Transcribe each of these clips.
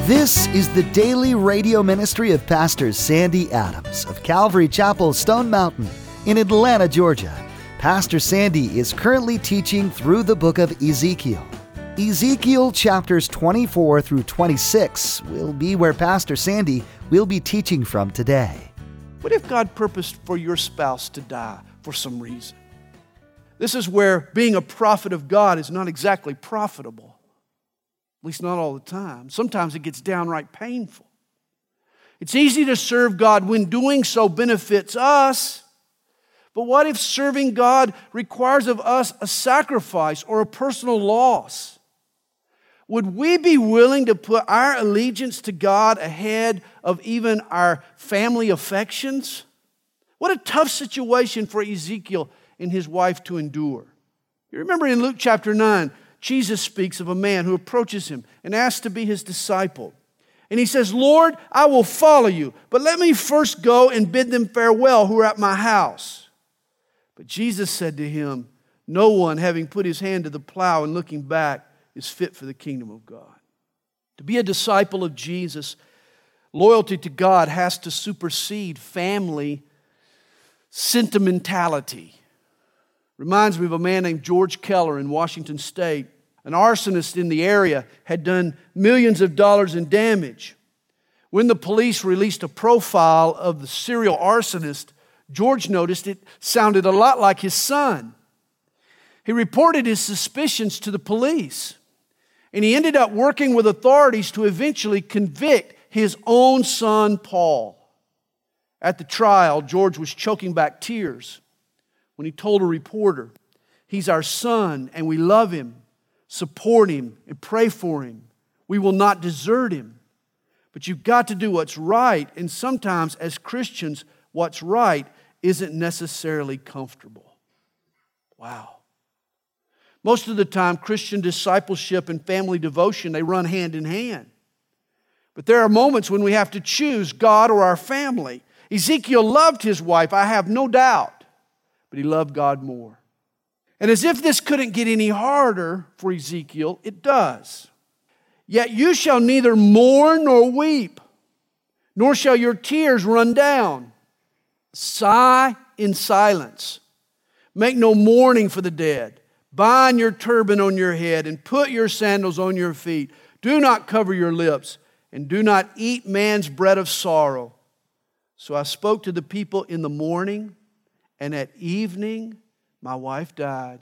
This is the daily radio ministry of Pastor Sandy Adams of Calvary Chapel, Stone Mountain in Atlanta, Georgia. Pastor Sandy is currently teaching through the book of Ezekiel. Ezekiel chapters 24 through 26 will be where Pastor Sandy will be teaching from today. What if God purposed for your spouse to die for some reason? This is where being a prophet of God is not exactly profitable. At least not all the time. Sometimes it gets downright painful. It's easy to serve God when doing so benefits us. But what if serving God requires of us a sacrifice or a personal loss? Would we be willing to put our allegiance to God ahead of even our family affections? What a tough situation for Ezekiel and his wife to endure. You remember in Luke chapter 9, Jesus speaks of a man who approaches him and asks to be his disciple. And he says, "Lord, I will follow you, but let me first go and bid them farewell who are at my house." But Jesus said to him, "No one, having put his hand to the plow and looking back, is fit for the kingdom of God." To be a disciple of Jesus, loyalty to God has to supersede family sentimentality. Reminds me of a man named George Keller in Washington State. An arsonist in the area had done millions of dollars in damage. When the police released a profile of the serial arsonist, George noticed it sounded a lot like his son. He reported his suspicions to the police, and he ended up working with authorities to eventually convict his own son, Paul. At the trial, George was choking back tears when he told a reporter, "He's our son and we love him. Support him and pray for him. We will not desert him. But you've got to do what's right, and sometimes as Christians, what's right isn't necessarily comfortable." Wow. Most of the time, Christian discipleship and family devotion, they run hand in hand. But there are moments when we have to choose God or our family. Ezekiel loved his wife, I have no doubt, but he loved God more. And as if this couldn't get any harder for Ezekiel, it does. "Yet you shall neither mourn nor weep, nor shall your tears run down. Sigh in silence. Make no mourning for the dead. Bind your turban on your head and put your sandals on your feet. Do not cover your lips and do not eat man's bread of sorrow." So I spoke to the people in the morning, and at evening my wife died.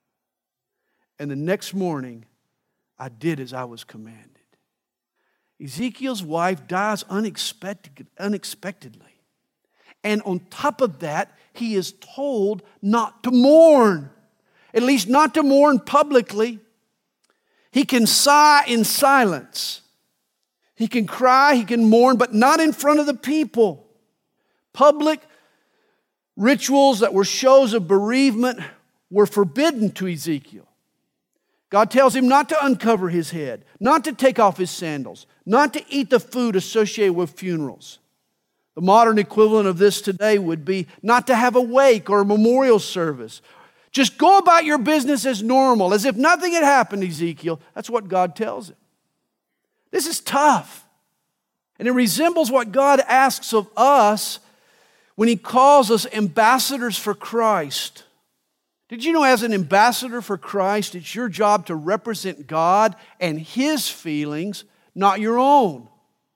And the next morning I did as I was commanded. Ezekiel's wife dies unexpectedly. And on top of that, he is told not to mourn. At least not to mourn publicly. He can sigh in silence. He can cry, he can mourn, but not in front of the people. Public rituals that were shows of bereavement were forbidden to Ezekiel. God tells him not to uncover his head, not to take off his sandals, not to eat the food associated with funerals. The modern equivalent of this today would be not to have a wake or a memorial service. Just go about your business as normal, as if nothing had happened, Ezekiel. That's what God tells him. This is tough. And it resembles what God asks of us when He calls us ambassadors for Christ. Did you know as an ambassador for Christ, it's your job to represent God and His feelings, not your own?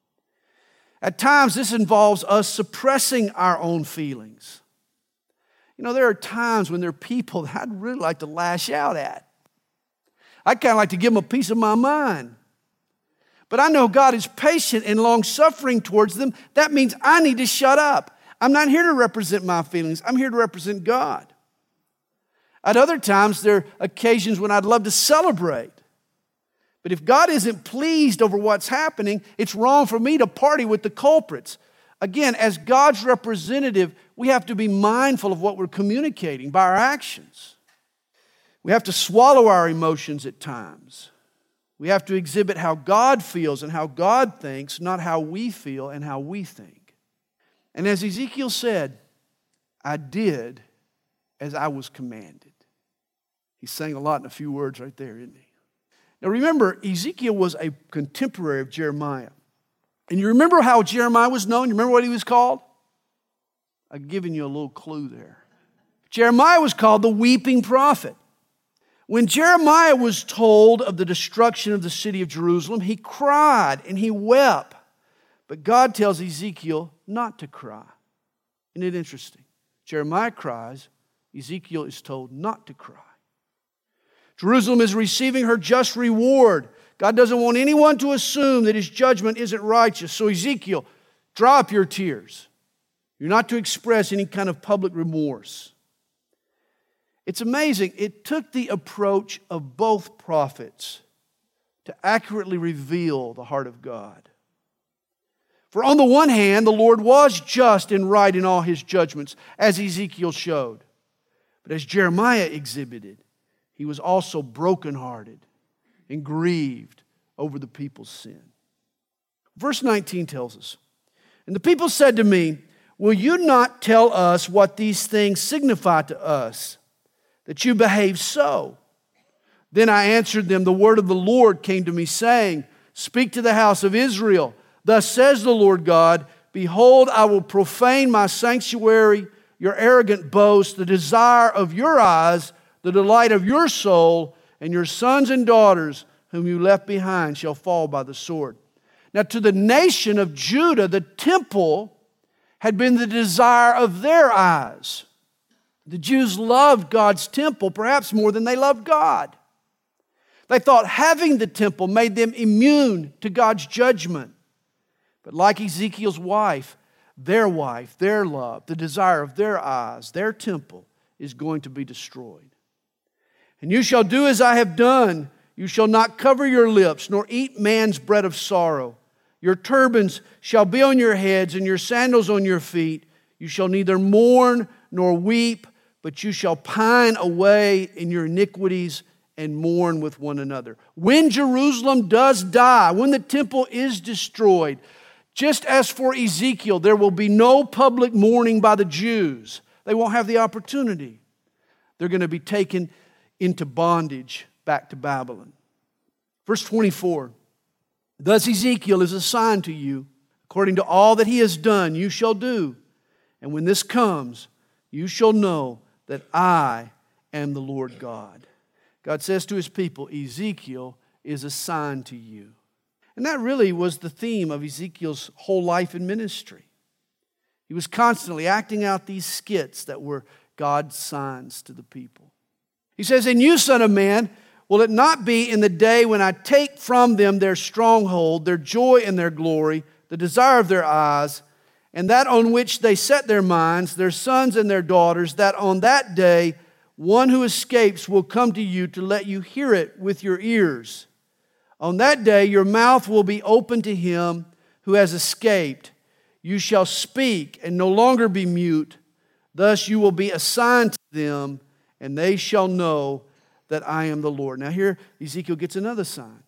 At times, this involves us suppressing our own feelings. You know, there are times when there are people that I'd really like to lash out at. I'd kind of like to give them a piece of my mind. But I know God is patient and long-suffering towards them. That means I need to shut up. I'm not here to represent my feelings. I'm here to represent God. At other times, there are occasions when I'd love to celebrate. But if God isn't pleased over what's happening, it's wrong for me to party with the culprits. Again, as God's representative, we have to be mindful of what we're communicating by our actions. We have to swallow our emotions at times. We have to exhibit how God feels and how God thinks, not how we feel and how we think. And as Ezekiel said, I did as I was commanded. He sang a lot in a few words right there, isn't he? Now remember, Ezekiel was a contemporary of Jeremiah. And you remember how Jeremiah was known? You remember what he was called? I've given you a little clue there. Jeremiah was called the weeping prophet. When Jeremiah was told of the destruction of the city of Jerusalem, he cried and he wept. But God tells Ezekiel not to cry. Isn't it interesting? Jeremiah cries, Ezekiel is told not to cry. Jerusalem is receiving her just reward. God doesn't want anyone to assume that his judgment isn't righteous. So Ezekiel, dry up your tears. You're not to express any kind of public remorse. It's amazing. It took the approach of both prophets to accurately reveal the heart of God. For on the one hand, the Lord was just and right in all his judgments, as Ezekiel showed. But as Jeremiah exhibited, he was also brokenhearted and grieved over the people's sin. Verse 19 tells us, "And the people said to me, 'Will you not tell us what these things signify to us, that you behave so?' Then I answered them, 'The word of the Lord came to me, saying, Speak to the house of Israel. Thus says the Lord God, Behold, I will profane my sanctuary, your arrogant boast, the desire of your eyes, the delight of your soul, and your sons and daughters whom you left behind shall fall by the sword.'" Now to the nation of Judah, the temple had been the desire of their eyes. The Jews loved God's temple perhaps more than they loved God. They thought having the temple made them immune to God's judgment. But like Ezekiel's wife, their love, the desire of their eyes, their temple is going to be destroyed. "And you shall do as I have done. You shall not cover your lips, nor eat man's bread of sorrow. Your turbans shall be on your heads, and your sandals on your feet. You shall neither mourn nor weep, but you shall pine away in your iniquities and mourn with one another." When Jerusalem does die, when the temple is destroyed, just as for Ezekiel, there will be no public mourning by the Jews. They won't have the opportunity. They're going to be taken into bondage back to Babylon. Verse 24, "Thus Ezekiel is a sign to you. According to all that he has done, you shall do. And when this comes, you shall know that I am the Lord God." God says to his people, Ezekiel is a sign to you. And that really was the theme of Ezekiel's whole life and ministry. He was constantly acting out these skits that were God's signs to the people. He says, "And you, son of man, will it not be in the day when I take from them their stronghold, their joy and their glory, the desire of their eyes, and that on which they set their minds, their sons and their daughters, that on that day one who escapes will come to you to let you hear it with your ears. On that day your mouth will be open to him who has escaped. You shall speak and no longer be mute. Thus you will be a sign to them, and they shall know that I am the Lord." Now here Ezekiel gets another sign.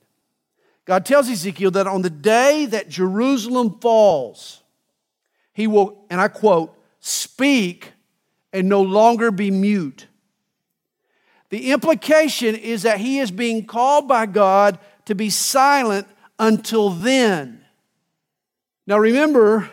God tells Ezekiel that on the day that Jerusalem falls, he will, and I quote, "speak and no longer be mute." The implication is that he is being called by God to be silent until then. Now remember,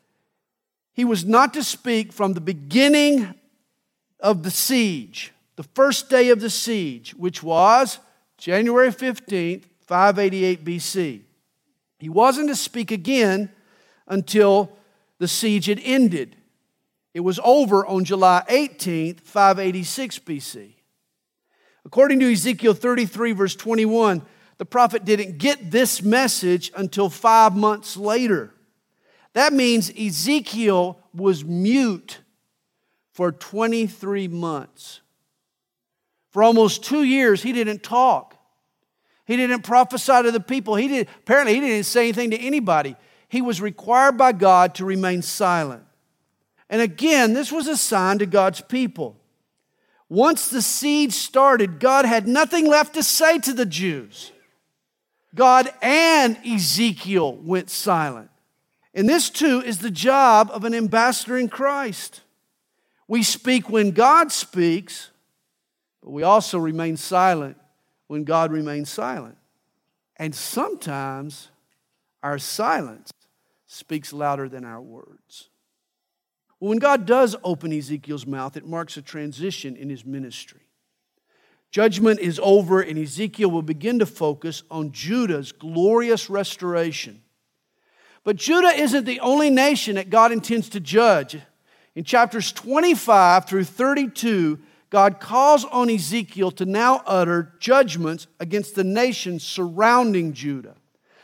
he was not to speak from the beginning of the siege, the first day of the siege, which was January 15th, 588 BC. He wasn't to speak again until the siege had ended. It was over on July 18th, 586 BC. According to Ezekiel 33, verse 21, the prophet didn't get this message until 5 months later. That means Ezekiel was mute for 23 months. For almost 2 years, he didn't talk. He didn't prophesy to the people. Apparently, he didn't say anything to anybody. He was required by God to remain silent. And again, this was a sign to God's people. Once the siege started, God had nothing left to say to the Jews. God and Ezekiel went silent. And this too is the job of an ambassador in Christ. We speak when God speaks, but we also remain silent when God remains silent. And sometimes our silence speaks louder than our words. Well, when God does open Ezekiel's mouth, it marks a transition in his ministry. Judgment is over, and Ezekiel will begin to focus on Judah's glorious restoration. But Judah isn't the only nation that God intends to judge. In chapters 25 through 32, God calls on Ezekiel to now utter judgments against the nations surrounding Judah.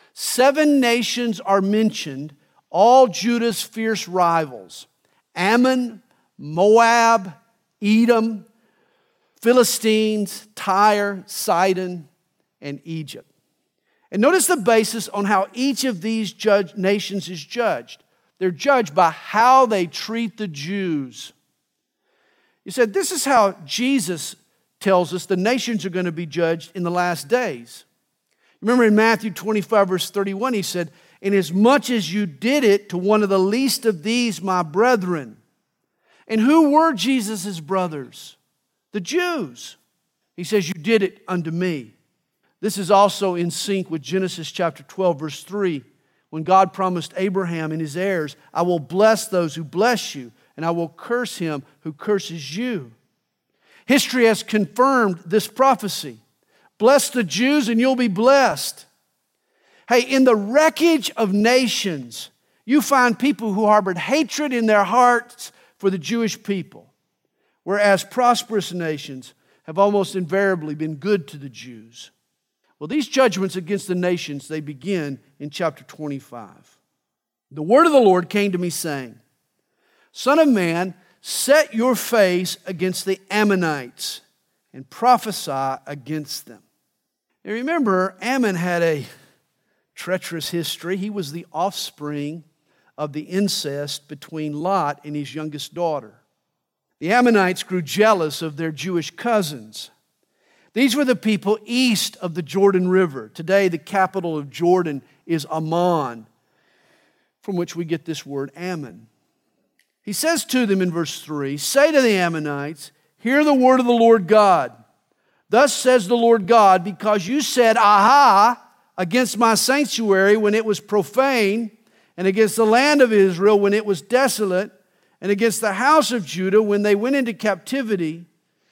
7 nations are mentioned, all Judah's fierce rivals: Ammon, Moab, Edom, Philistines, Tyre, Sidon, and Egypt. And notice the basis on how each of these nations is judged. They're judged by how they treat the Jews. You said, this is how Jesus tells us the nations are going to be judged in the last days. Remember in Matthew 25, verse 31, he said, "Inasmuch as you did it to one of the least of these, my brethren." And who were Jesus' brothers? The Jews. He says, "You did it unto me." This is also in sync with Genesis chapter 12, verse 3, when God promised Abraham and his heirs, "I will bless those who bless you, and I will curse him who curses you." History has confirmed this prophecy. Bless the Jews and you'll be blessed. Hey, in the wreckage of nations, you find people who harbored hatred in their hearts for the Jewish people, whereas prosperous nations have almost invariably been good to the Jews. Well, these judgments against the nations, they begin in chapter 25. The word of the Lord came to me saying, "Son of man, set your face against the Ammonites and prophesy against them." Now remember, Ammon had a treacherous history. He was the offspring of the incest between Lot and his youngest daughter. The Ammonites grew jealous of their Jewish cousins. These were the people east of the Jordan River. Today, the capital of Jordan is Amman, from which we get this word Ammon. He says to them in verse 3, "Say to the Ammonites, hear the word of the Lord God. Thus says the Lord God, because you said, 'Aha,' against my sanctuary when it was profane, and against the land of Israel when it was desolate, and against the house of Judah when they went into captivity.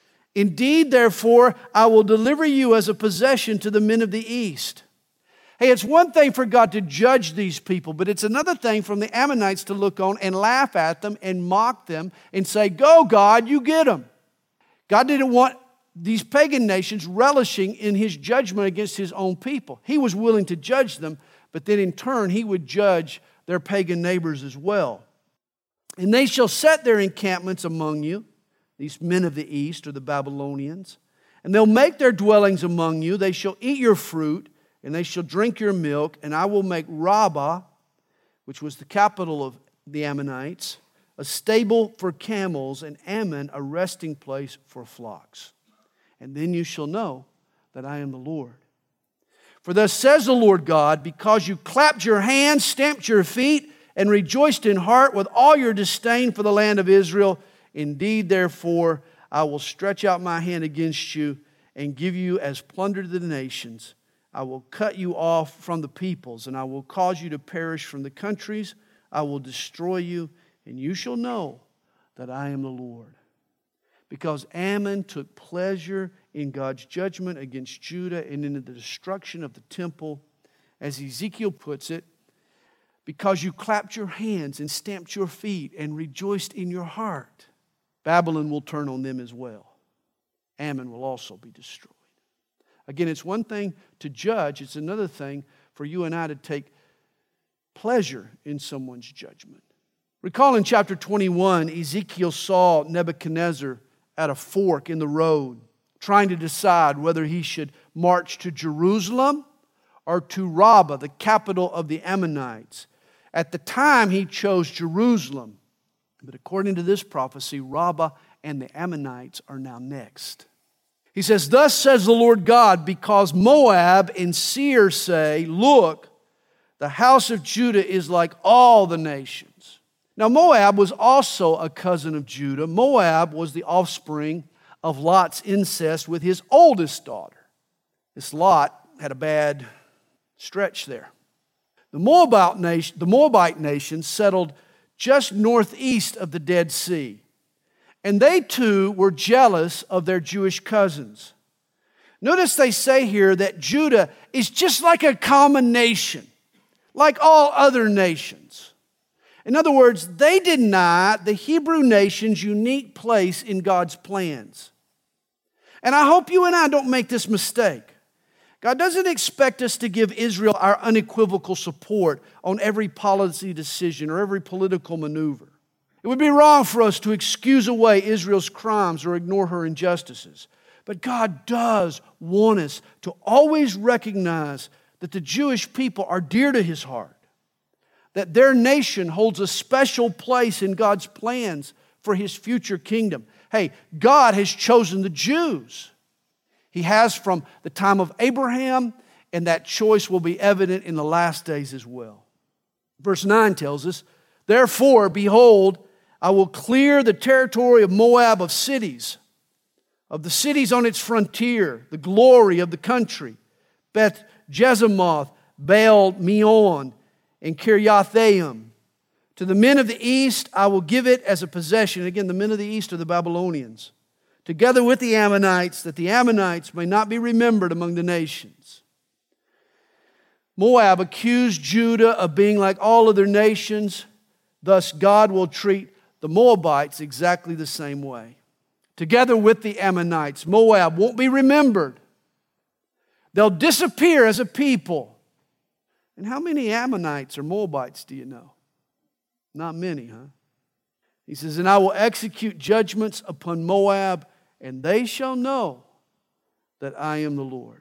Indeed, therefore, I will deliver you as a possession to the men of the east." Hey, it's one thing for God to judge these people, but it's another thing from the Ammonites to look on and laugh at them and mock them and say, "Go, God, you get them." God didn't want these pagan nations relishing in his judgment against his own people. He was willing to judge them, but then in turn he would judge their pagan neighbors as well. "And they shall set their encampments among you," these men of the east or the Babylonians, "and they'll make their dwellings among you. They shall eat your fruit, and they shall drink your milk, and I will make Rabbah," which was the capital of the Ammonites, "a stable for camels, and Ammon a resting place for flocks. And then you shall know that I am the Lord. For thus says the Lord God, because you clapped your hands, stamped your feet, and rejoiced in heart with all your disdain for the land of Israel, indeed, therefore, I will stretch out my hand against you and give you as plunder to the nations. I will cut you off from the peoples, and I will cause you to perish from the countries. I will destroy you, and you shall know that I am the Lord." Because Ammon took pleasure in God's judgment against Judah and in the destruction of the temple, as Ezekiel puts it, because you clapped your hands and stamped your feet and rejoiced in your heart, Babylon will turn on them as well. Ammon will also be destroyed. Again, it's one thing to judge, it's another thing for you and I to take pleasure in someone's judgment. Recall in chapter 21, Ezekiel saw Nebuchadnezzar at a fork in the road, trying to decide whether he should march to Jerusalem or to Rabbah, the capital of the Ammonites. At the time, he chose Jerusalem. But according to this prophecy, Rabbah and the Ammonites are now next. He says, "Thus says the Lord God, because Moab and Seir say, 'Look, the house of Judah is like all the nations.'" Now, Moab was also a cousin of Judah. Moab was the offspring of Lot's incest with his oldest daughter. This Lot had a bad stretch there. The Moabite nation settled just northeast of the Dead Sea. And they too were jealous of their Jewish cousins. Notice they say here that Judah is just like a common nation, like all other nations. In other words, they deny the Hebrew nation's unique place in God's plans. And I hope you and I don't make this mistake. God doesn't expect us to give Israel our unequivocal support on every policy decision or every political maneuver. It would be wrong for us to excuse away Israel's crimes or ignore her injustices. But God does want us to always recognize that the Jewish people are dear to His heart, that their nation holds a special place in God's plans for His future kingdom. Hey, God has chosen the Jews. He has from the time of Abraham, and that choice will be evident in the last days as well. Verse 9 tells us, "Therefore, behold, I will clear the territory of Moab of cities, of the cities on its frontier, the glory of the country, Beth Jezimuth, Baal Meon, and Kiriathaim. To the men of the east I will give it as a possession." Again, the men of the east are the Babylonians. "Together with the Ammonites, that the Ammonites may not be remembered among the nations." Moab accused Judah of being like all other nations. Thus, God will treat the Moabites exactly the same way. Together with the Ammonites, Moab won't be remembered. They'll disappear as a people. And how many Ammonites or Moabites do you know? Not many, huh? He says, "And I will execute judgments upon Moab, and they shall know that I am the Lord."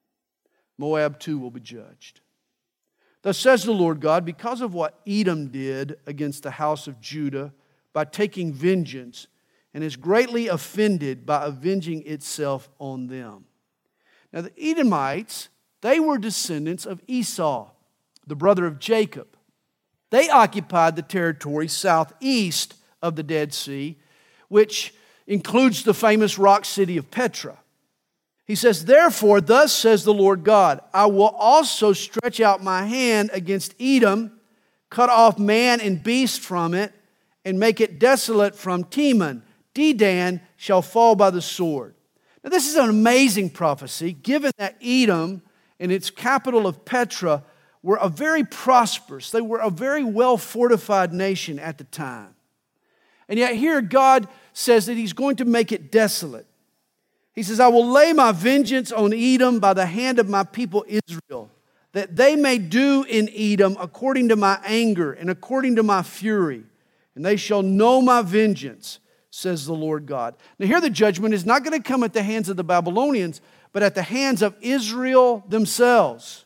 Moab too will be judged. Thus says the Lord God, because of what Edom did against the house of Judah by taking vengeance, and is greatly offended by avenging itself on them. Now the Edomites, they were descendants of Esau, the brother of Jacob. They occupied the territory southeast of the Dead Sea, which includes the famous rock city of Petra. He says, "Therefore, thus says the Lord God, I will also stretch out my hand against Edom, cut off man and beast from it, and make it desolate from Teman. Dedan shall fall by the sword." Now this is an amazing prophecy, given that Edom and its capital of Petra were a very prosperous, they were a very well-fortified nation at the time. And yet here God says that He's going to make it desolate. He says, "I will lay my vengeance on Edom by the hand of my people Israel, that they may do in Edom according to my anger and according to my fury. And they shall know my vengeance, says the Lord God." Now here the judgment is not going to come at the hands of the Babylonians, but at the hands of Israel themselves.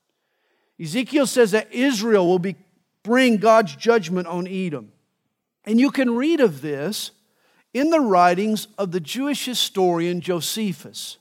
Ezekiel says that Israel will bring God's judgment on Edom. And you can read of this in the writings of the Jewish historian Josephus.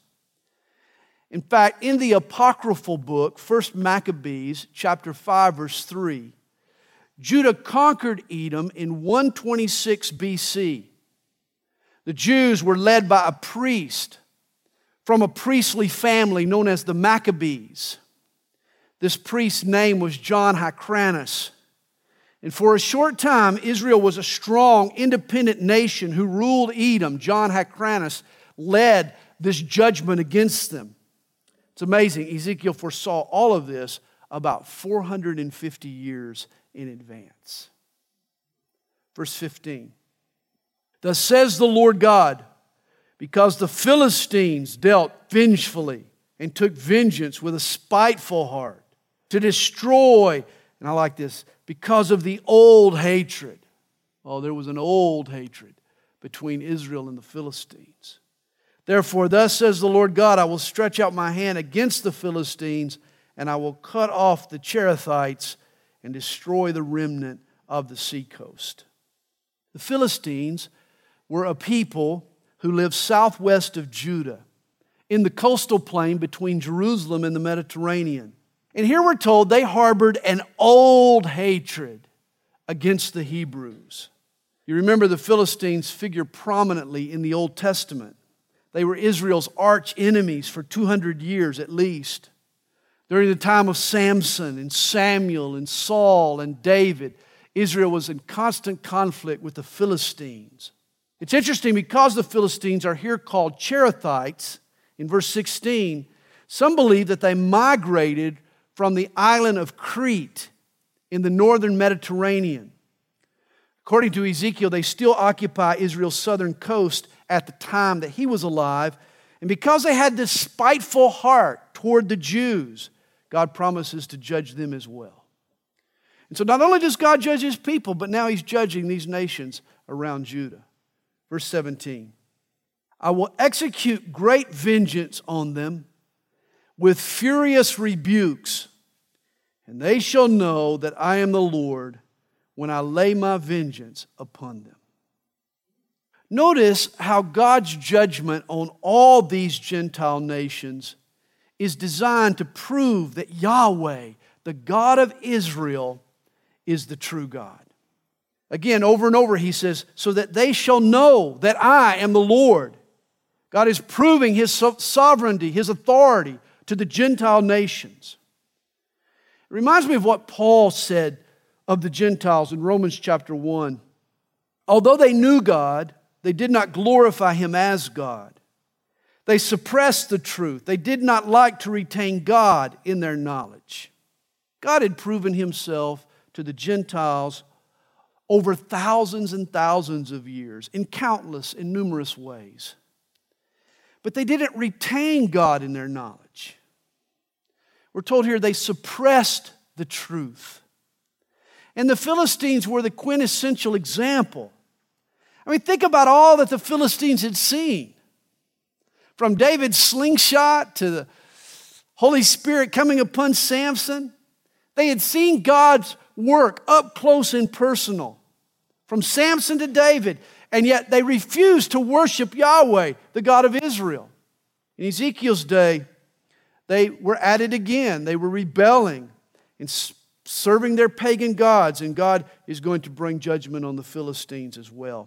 In fact, in the apocryphal book, 1 Maccabees, chapter 5, verse 3, Judah conquered Edom in 126 BC. The Jews were led by a priest from a priestly family known as the Maccabees. This priest's name was John Hyrcanus. And for a short time, Israel was a strong, independent nation who ruled Edom. John Hyrcanus led this judgment against them. It's amazing. Ezekiel foresaw all of this about 450 years in advance. Verse 15. "Thus says the Lord God, because the Philistines dealt vengefully and took vengeance with a spiteful heart to destroy," and I like this, "because of the old hatred." Oh, there was an old hatred between Israel and the Philistines. "Therefore, thus says the Lord God, I will stretch out my hand against the Philistines, and I will cut off the Cherethites and destroy the remnant of the seacoast." The Philistines were a people who lived southwest of Judah, in the coastal plain between Jerusalem and the Mediterranean. And here we're told they harbored an old hatred against the Hebrews. You remember the Philistines figure prominently in the Old Testament. They were Israel's arch enemies for 200 years at least. During the time of Samson and Samuel and Saul and David, Israel was in constant conflict with the Philistines. It's interesting because the Philistines are here called Cherethites in verse 16. Some believe that they migrated from the island of Crete in the northern Mediterranean. According to Ezekiel, they still occupy Israel's southern coast at the time that he was alive. And because they had this spiteful heart toward the Jews, God promises to judge them as well. And so not only does God judge His people, but now He's judging these nations around Judah. Verse 17, I will execute great vengeance on them with furious rebukes, and they shall know that I am the Lord when I lay my vengeance upon them. Notice how God's judgment on all these Gentile nations is designed to prove that Yahweh, the God of Israel, is the true God. Again, over and over he says, so that they shall know that I am the Lord. God is proving His sovereignty, His authority to the Gentile nations. It reminds me of what Paul said of the Gentiles in Romans chapter 1. Although they knew God, they did not glorify Him as God. They suppressed the truth. They did not like to retain God in their knowledge. God had proven Himself to the Gentiles over thousands and thousands of years in countless and numerous ways. But they didn't retain God in their knowledge. We're told here they suppressed the truth. And the Philistines were the quintessential example. I mean, think about all that the Philistines had seen. From David's slingshot to the Holy Spirit coming upon Samson. They had seen God's work up close and personal. From Samson to David. And yet they refused to worship Yahweh, the God of Israel. In Ezekiel's day, they were at it again. They were rebelling and serving their pagan gods. And God is going to bring judgment on the Philistines as well.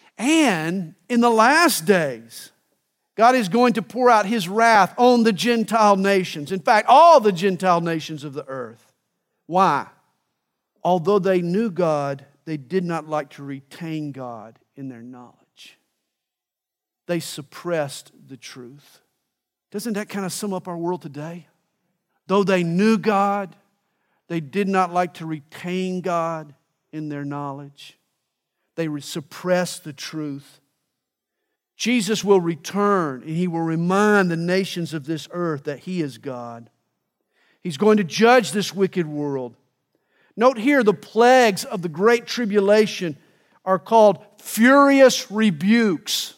And in the last days, God is going to pour out His wrath on the Gentile nations. In fact, all the Gentile nations of the earth. Why? Although they knew God, they did not like to retain God in their knowledge. They suppressed the truth. Doesn't that kind of sum up our world today? Though they knew God, they did not like to retain God in their knowledge. They suppressed the truth. Jesus will return and He will remind the nations of this earth that He is God. He's going to judge this wicked world. Note here the plagues of the great tribulation are called furious rebukes.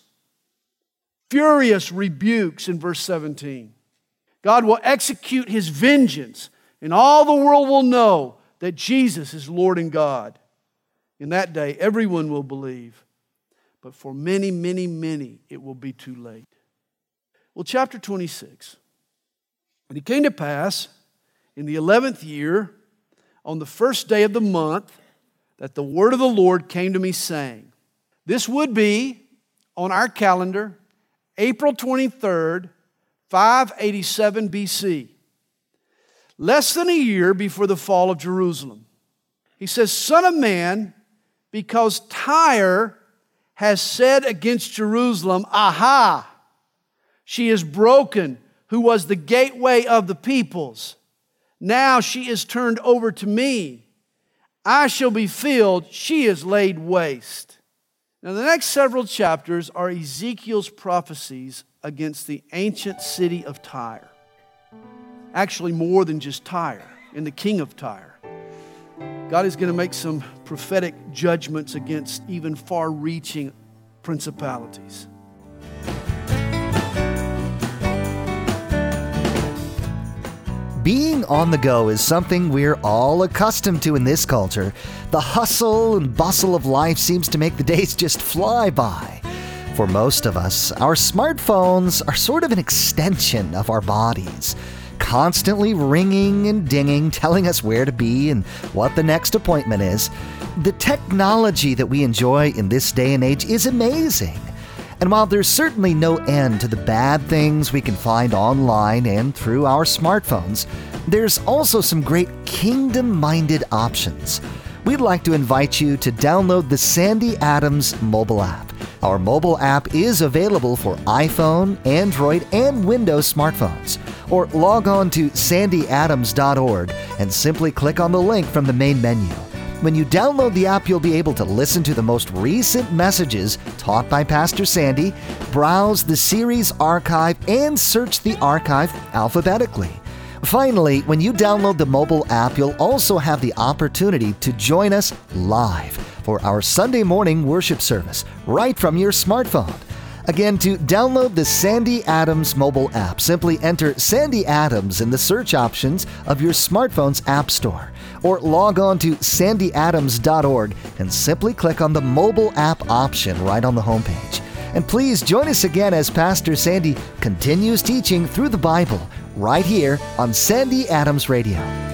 Furious rebukes in verse 17. God will execute His vengeance and all the world will know that Jesus is Lord and God. In that day, everyone will believe. But for many, many, many, it will be too late. Well, chapter 26. And it came to pass in the 11th year, on the first day of the month, that the word of the Lord came to me saying, this would be, on our calendar, April 23rd, 587 BC. Less than a year before the fall of Jerusalem. He says, Son of man, because Tyre has said against Jerusalem, aha, she is broken, who was the gateway of the peoples. Now she is turned over to me. I shall be filled, she is laid waste. Now the next several chapters are Ezekiel's prophecies against the ancient city of Tyre. Actually more than just Tyre, and the king of Tyre. God is going to make some prophetic judgments against even far-reaching principalities. Being on the go is something we're all accustomed to in this culture. The hustle and bustle of life seems to make the days just fly by. For most of us, our smartphones are sort of an extension of our bodies, constantly ringing and dinging, telling us where to be and what the next appointment is. The technology that we enjoy in this day and age is amazing. And while there's certainly no end to the bad things we can find online and through our smartphones, there's also some great kingdom-minded options. We'd like to invite you to download the Sandy Adams mobile app. Our mobile app is available for iPhone, Android, and Windows smartphones. Or log on to sandyadams.org and simply click on the link from the main menu. When you download the app, you'll be able to listen to the most recent messages taught by Pastor Sandy, browse the series archive, and search the archive alphabetically. Finally, when you download the mobile app, you'll also have the opportunity to join us live for our Sunday morning worship service right from your smartphone. Again, to download the Sandy Adams mobile app, simply enter Sandy Adams in the search options of your smartphone's app store, or log on to sandyadams.org and simply click on the mobile app option right on the homepage. And please join us again as Pastor Sandy continues teaching through the Bible right here on Sandy Adams Radio.